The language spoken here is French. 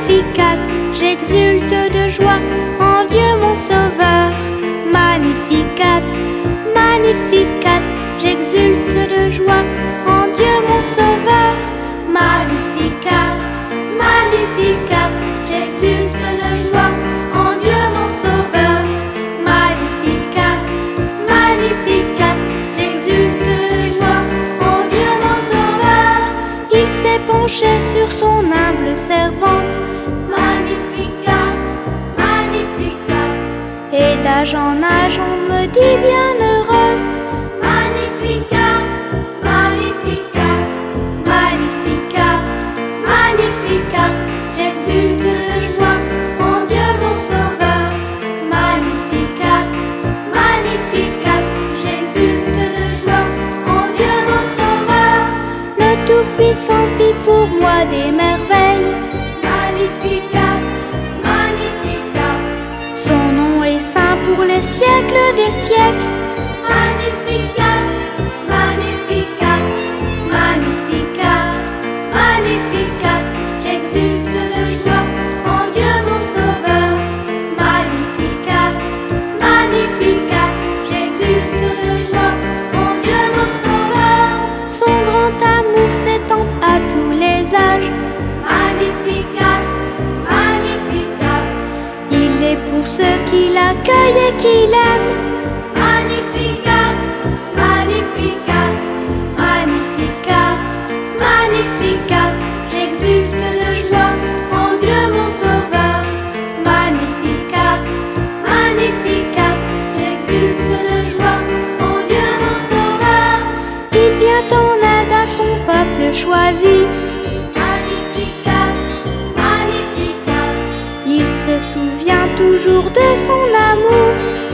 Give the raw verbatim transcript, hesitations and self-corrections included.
Magnificat, j'exulte de joie en Dieu mon Sauveur. Magnificat, Magnificat, j'exulte de joie en Dieu mon Sauveur. Magnificat, Magnificat, j'exulte de joie en Dieu mon Sauveur. Magnificat, Magnificat, j'exulte de joie en Dieu mon Sauveur. Il s'est penché sur son humble servante. Magnificat, Magnificat, et d'âge en âge on me dit bienheureuse. Magnificat, Magnificat, Magnificat, Magnificat, j'exulte de joie en Dieu mon Sauveur. Magnificat, Magnificat, j'exulte de joie en Dieu mon Sauveur. Le Tout-Puissant fit pour moi des merveilles. Magnificat, Magnificat, son nom est saint pour les siècles des siècles. Magnificat, Magnificat, Magnificat, Magnificat, j'exulte de joie en Dieu mon Sauveur. Magnificat, Magnificat, j'exulte de joie en Dieu mon Sauveur. Son grand amour s'étend à tous les âges. Magnificat, Magnificat, il est pour ceux qui l'accueillent et qui l'aiment. Magnificat, Magnificat, Magnificat, Magnificat, j'exulte de joie en Dieu mon Sauveur. Magnificat, Magnificat, j'exulte de joie en Dieu mon Sauveur. Il vient en aide à son peuple choisi. Magnificat, Magnificat, il se souvient toujours de son amour.